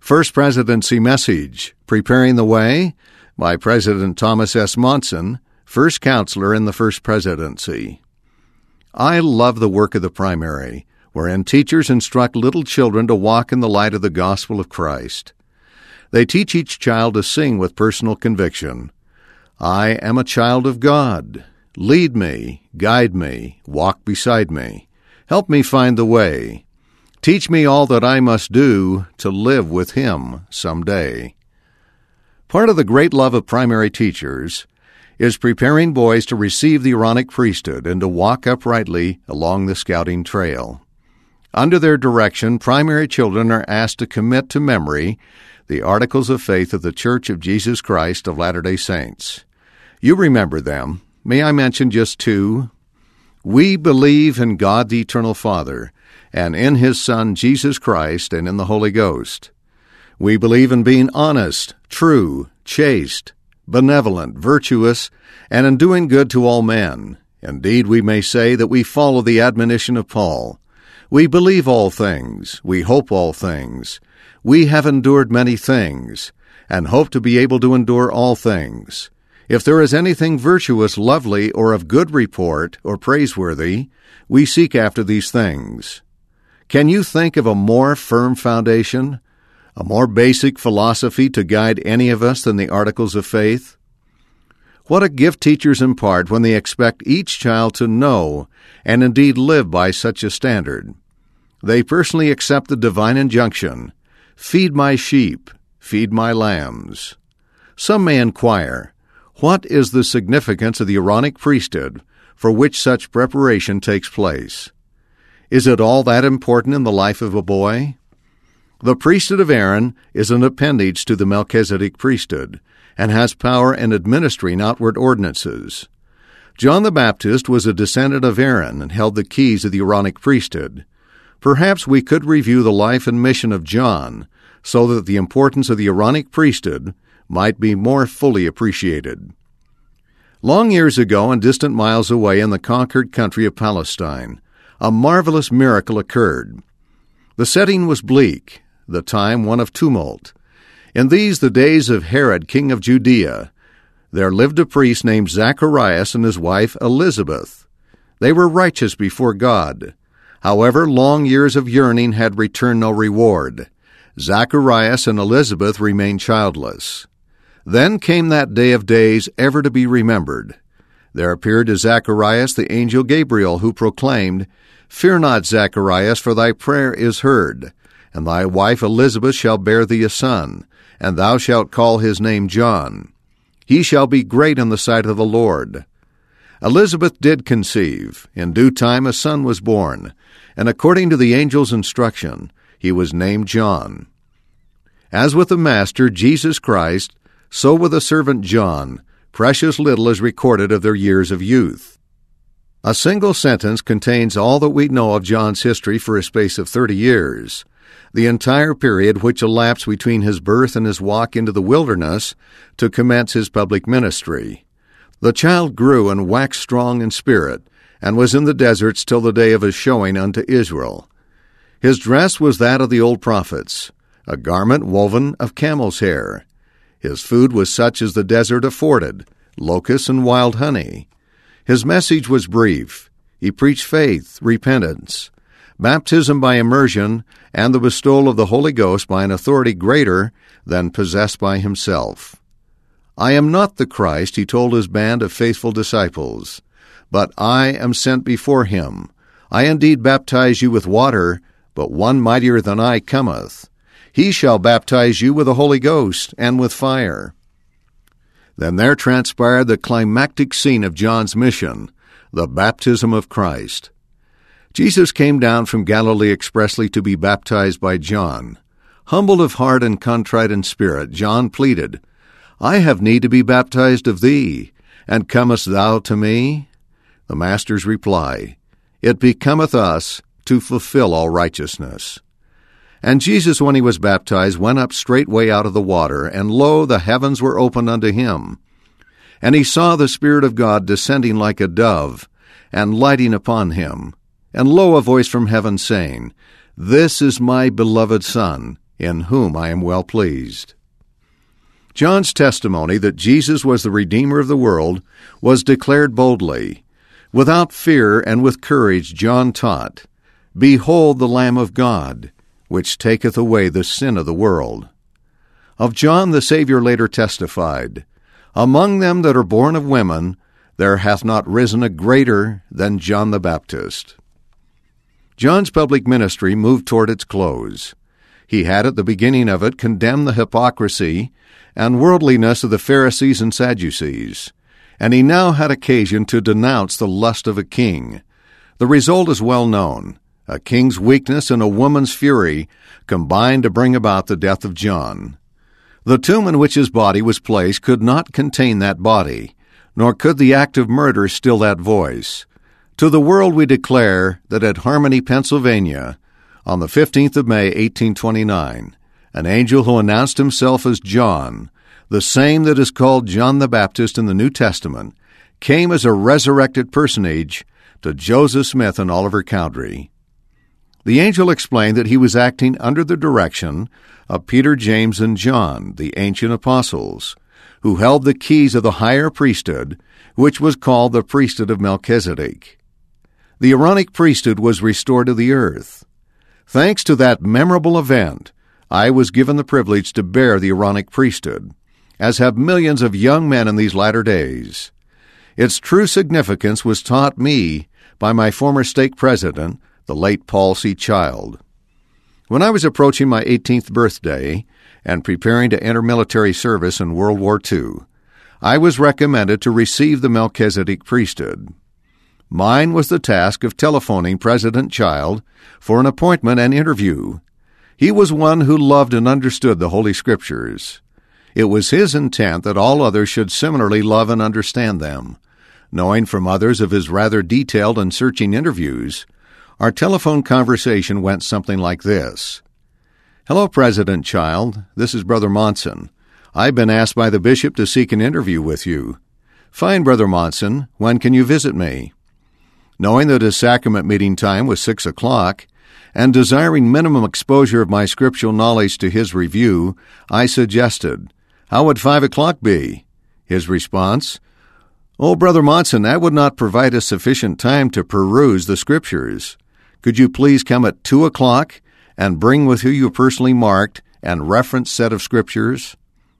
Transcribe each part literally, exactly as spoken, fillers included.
First Presidency Message, Preparing the Way, by President Thomas S. Monson, First Counselor in the First Presidency. I love the work of the primary, wherein teachers instruct little children to walk in the light of the gospel of Christ. They teach each child to sing with personal conviction. I am a child of God. Lead me, guide me, walk beside me. Help me find the way. Teach me all that I must do to live with Him someday. Part of the great love of primary teachers is preparing boys to receive the Aaronic priesthood and to walk uprightly along the scouting trail. Under their direction, primary children are asked to commit to memory the Articles of Faith of the Church of Jesus Christ of Latter-day Saints. You remember them. May I mention just two? We believe in God the Eternal Father, and in His Son Jesus Christ, and in the Holy Ghost. We believe in being honest, true, chaste, benevolent, virtuous, and in doing good to all men. Indeed, we may say that we follow the admonition of Paul. We believe all things, we hope all things. We have endured many things, and hope to be able to endure all things. If there is anything virtuous, lovely, or of good report, or praiseworthy, we seek after these things. Can you think of a more firm foundation, a more basic philosophy to guide any of us than the Articles of Faith? What a gift teachers impart when they expect each child to know and indeed live by such a standard. They personally accept the divine injunction, "Feed my sheep, feed my lambs." Some may inquire, what is the significance of the Aaronic priesthood for which such preparation takes place? Is it all that important in the life of a boy? The priesthood of Aaron is an appendage to the Melchizedek priesthood and has power in administering outward ordinances. John the Baptist was a descendant of Aaron and held the keys of the Aaronic priesthood. Perhaps we could review the life and mission of John so that the importance of the Aaronic priesthood might be more fully appreciated. Long years ago and distant miles away in the conquered country of Palestine, a marvelous miracle occurred. The setting was bleak, the time one of tumult. In these, the days of Herod, king of Judea, there lived a priest named Zacharias and his wife Elizabeth. They were righteous before God. However, long years of yearning had returned no reward. Zacharias and Elizabeth remained childless. Then came that day of days ever to be remembered. There appeared to Zacharias the angel Gabriel, who proclaimed, "Fear not, Zacharias, for thy prayer is heard, and thy wife Elizabeth shall bear thee a son, and thou shalt call his name John. He shall be great in the sight of the Lord." Elizabeth did conceive. In due time a son was born, and according to the angel's instruction, he was named John. As with the Master, Jesus Christ, so with the servant John, precious little is recorded of their years of youth. A single sentence contains all that we know of John's history for a space of thirty years, the entire period which elapsed between his birth and his walk into the wilderness to commence his public ministry. The child grew and waxed strong in spirit, and was in the deserts till the day of his showing unto Israel. His dress was that of the old prophets, a garment woven of camel's hair. His food was such as the desert afforded, locusts and wild honey. His message was brief. He preached faith, repentance, baptism by immersion, and the bestowal of the Holy Ghost by an authority greater than possessed by himself. "I am not the Christ," he told his band of faithful disciples, "but I am sent before him. I indeed baptize you with water, but one mightier than I cometh. He shall baptize you with the Holy Ghost and with fire." Then there transpired the climactic scene of John's mission, the baptism of Christ. Jesus came down from Galilee expressly to be baptized by John. Humbled of heart and contrite in spirit, John pleaded, "I have need to be baptized of thee, and comest thou to me?" The Master's reply, "It becometh us to fulfill all righteousness." And Jesus, when he was baptized, went up straightway out of the water, and lo, the heavens were opened unto him. And he saw the Spirit of God descending like a dove, and lighting upon him. And lo, a voice from heaven saying, "This is my beloved Son, in whom I am well pleased. John's testimony that Jesus was the Redeemer of the world was declared boldly. Without fear and with courage John taught, "Behold the Lamb of God, which taketh away the sin of the world." Of John the Savior later testified, "Among them that are born of women, there hath not risen a greater than John the Baptist." John's public ministry moved toward its close. He had at the beginning of it condemned the hypocrisy and worldliness of the Pharisees and Sadducees, and he now had occasion to denounce the lust of a king. The result is well known. A king's weakness and a woman's fury combined to bring about the death of John. The tomb in which his body was placed could not contain that body, nor could the act of murder still that voice. To the world we declare that at Harmony, Pennsylvania, on the fifteenth of May, eighteen twenty-nine, an angel who announced himself as John, the same that is called John the Baptist in the New Testament, came as a resurrected personage to Joseph Smith and Oliver Cowdery. The angel explained that he was acting under the direction of Peter, James, and John, the ancient apostles, who held the keys of the higher priesthood, which was called the priesthood of Melchizedek. The Aaronic priesthood was restored to the earth. Thanks to that memorable event, I was given the privilege to bear the Aaronic priesthood, as have millions of young men in these latter days. Its true significance was taught me by my former stake president, the late Paul C. Child. When I was approaching my eighteenth birthday and preparing to enter military service in World War Two, I was recommended to receive the Melchizedek priesthood. Mine was the task of telephoning President Child for an appointment and interview. He was one who loved and understood the Holy Scriptures. It was his intent that all others should similarly love and understand them. Knowing from others of his rather detailed and searching interviews, our telephone conversation went something like this. "Hello, President Child. This is Brother Monson. I've been asked by the bishop to seek an interview with you. Fine, Brother Monson. When can you visit me?" Knowing that his sacrament meeting time was six o'clock, and desiring minimum exposure of my scriptural knowledge to his review, I suggested, "How would five o'clock be?" His response, "Oh, Brother Monson, that would not provide us sufficient time to peruse the Scriptures. Could you please come at two o'clock and bring with you your personally marked and referenced set of Scriptures?"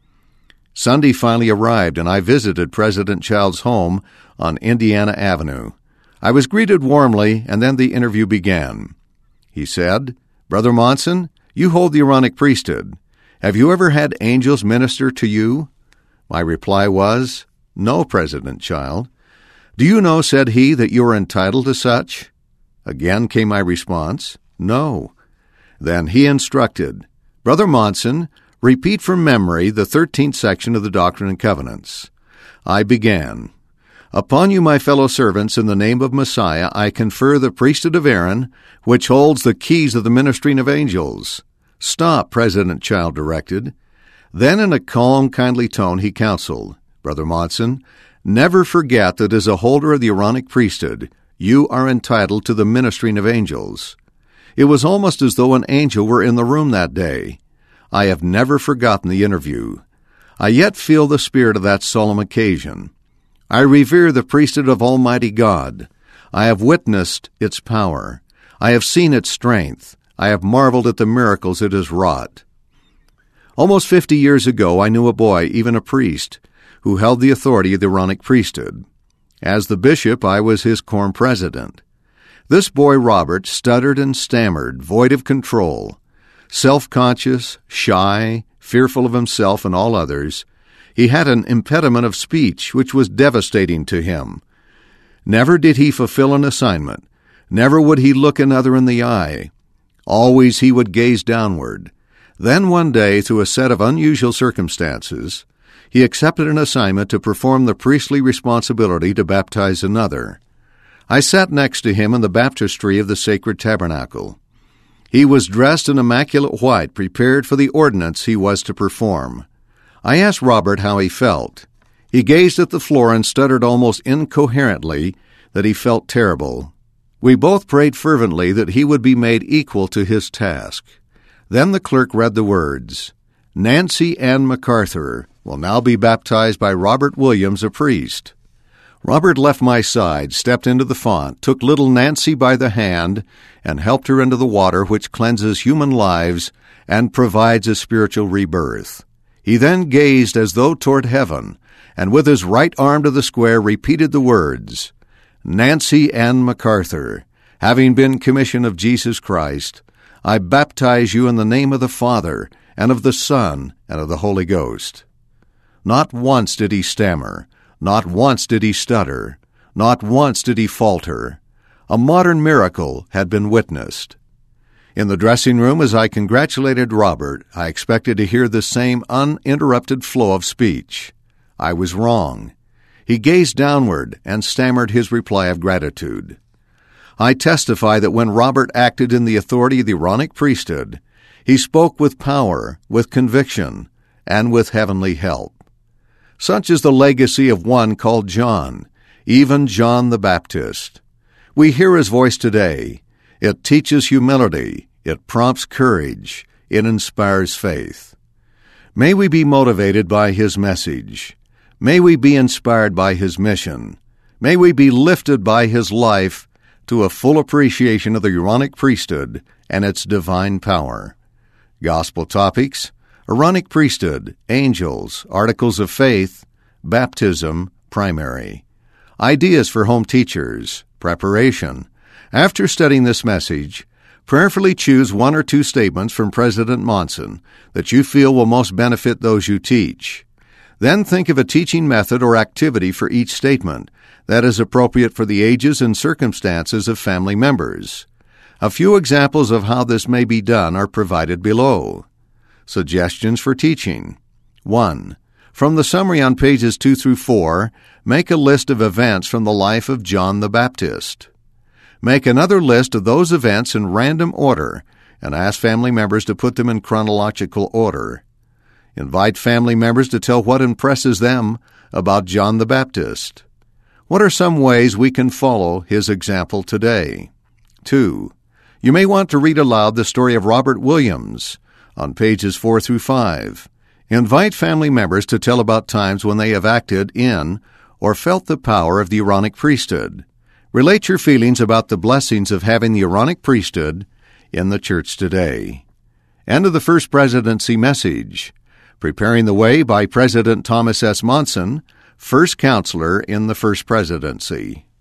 Sunday finally arrived, and I visited President Child's home on Indiana Avenue. I was greeted warmly, and then the interview began. He said, "Brother Monson, you hold the Aaronic priesthood. Have you ever had angels minister to you?" My reply was, "No, President Child." "Do you know," said he, "that you are entitled to such?" Again came my response, "No." Then he instructed, "Brother Monson, repeat from memory the thirteenth section of the Doctrine and Covenants." I began, "Upon you, my fellow servants, in the name of Messiah, I confer the priesthood of Aaron, which holds the keys of the ministering of angels." "Stop," President Child directed. Then in a calm, kindly tone he counseled, "Brother Monson, never forget that as a holder of the Aaronic priesthood, you are entitled to the ministering of angels." It was almost as though an angel were in the room that day. I have never forgotten the interview. I yet feel the spirit of that solemn occasion. I revere the priesthood of Almighty God. I have witnessed its power. I have seen its strength. I have marveled at the miracles it has wrought. Almost fifty years ago, I knew a boy, even a priest, who held the authority of the Aaronic priesthood. As the bishop, I was his quorum president. This boy, Robert, stuttered and stammered, void of control. Self-conscious, shy, fearful of himself and all others, he had an impediment of speech which was devastating to him. Never did he fulfill an assignment. Never would he look another in the eye. Always he would gaze downward. Then one day, through a set of unusual circumstances, he accepted an assignment to perform the priestly responsibility to baptize another. I sat next to him in the baptistry of the sacred tabernacle. He was dressed in immaculate white, prepared for the ordinance he was to perform. I asked Robert how he felt. He gazed at the floor and stuttered almost incoherently that he felt terrible. We both prayed fervently that he would be made equal to his task. Then the clerk read the words, "Nancy Ann MacArthur will now be baptized by Robert Williams, a priest." Robert left my side, stepped into the font, took little Nancy by the hand, and helped her into the water which cleanses human lives and provides a spiritual rebirth. He then gazed as though toward heaven, and with his right arm to the square repeated the words, "Nancy Ann MacArthur, having been commissioned of Jesus Christ, I baptize you in the name of the Father, and of the Son, and of the Holy Ghost." Not once did he stammer. Not once did he stutter. Not once did he falter. A modern miracle had been witnessed. In the dressing room, as I congratulated Robert, I expected to hear the same uninterrupted flow of speech. I was wrong. He gazed downward and stammered his reply of gratitude. I testify that when Robert acted in the authority of the Aaronic priesthood, he spoke with power, with conviction, and with heavenly help. Such is the legacy of one called John, even John the Baptist. We hear his voice today. It teaches humility, it prompts courage, it inspires faith. May we be motivated by his message. May we be inspired by his mission. May we be lifted by his life to a full appreciation of the Aaronic priesthood and its divine power. Gospel topics: Aaronic priesthood, angels, articles of faith, baptism, primary. Ideas for home teachers, preparation. After studying this message, prayerfully choose one or two statements from President Monson that you feel will most benefit those you teach. Then think of a teaching method or activity for each statement that is appropriate for the ages and circumstances of family members. A few examples of how this may be done are provided below. Suggestions for teaching. one. From the summary on pages two through four, make a list of events from the life of John the Baptist. Make another list of those events in random order and ask family members to put them in chronological order. Invite family members to tell what impresses them about John the Baptist. What are some ways we can follow his example today? two. You may want to read aloud the story of Robert Williams on pages four through five. Invite family members to tell about times when they have acted in or felt the power of the Aaronic priesthood. Relate your feelings about the blessings of having the Aaronic priesthood in the church today. End of the First Presidency message. Preparing the Way by President Thomas S. Monson, First Counselor in the First Presidency.